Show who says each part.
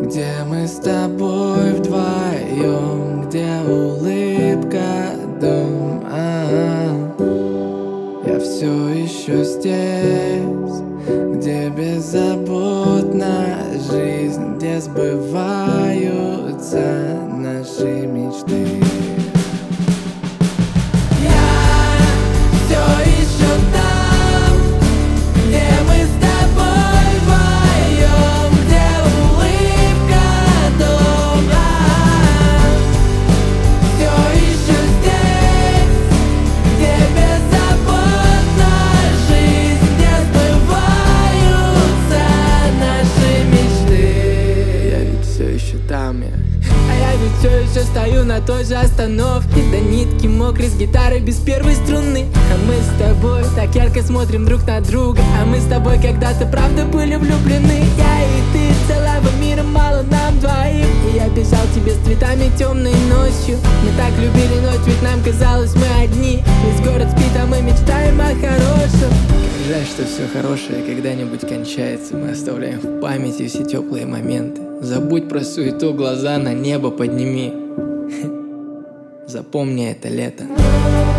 Speaker 1: Где мы с тобой вдвоем, где улыбка, дом, я все еще здесь, где беззаботна жизнь, где сбываются наши мечты.
Speaker 2: Все еще стою на той же остановке, до нитки мокрый, с гитарой без первой струны. А мы с тобой так ярко смотрим друг на друга. А мы с тобой когда-то правда были влюблены. Я и ты, целого мира мало нам двоим. И я бежал тебе с цветами темной ночью. Мы так любили ночь, ведь нам казалось мы одни. Весь город спит, а мы мечтаем о хорошем.
Speaker 1: Жаль, что все хорошее когда-нибудь кончается. Мы оставляем в памяти все теплые моменты. Забудь про суету, глаза на небо подними. Запомни это лето.